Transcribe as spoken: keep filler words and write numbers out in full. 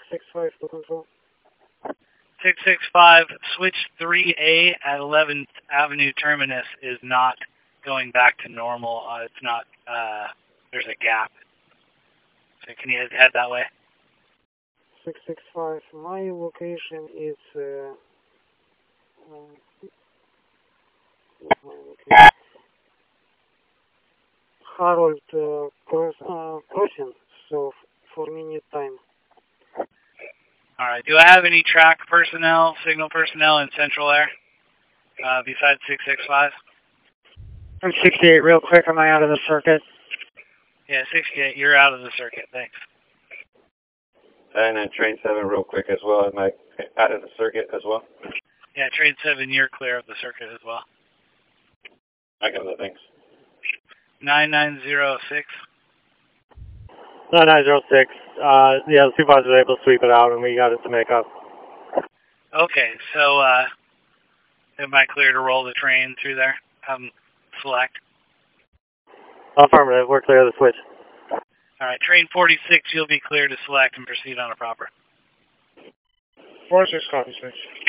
six five to control. six six five, switch three A at eleventh Avenue Terminus is not going back to normal. Uh, it's not, uh, there's a gap. So can you head that way? six six five, my location is, uh, uh, my location? Harold uh, cross, uh, Crossing, so for me need time. All right. Do I have any track personnel, signal personnel in Central Air uh, besides six six five? I'm sixty-eight real quick, am I out of the circuit? Yeah, sixty-eight, you're out of the circuit. Thanks. And then train seven real quick as well. Am I out of the circuit as well? Yeah, train seven, you're clear of the circuit as well. I got that, thanks. nine nine zero six. nine nine zero six. Uh, yeah, the supervisor was able to sweep it out, and we got it to make up. Okay, so uh, am I clear to roll the train through there? Um, select. Affirmative. We're clear of the switch. All right, train forty-six, you'll be clear to select and proceed on a proper. forty-six copy, switch.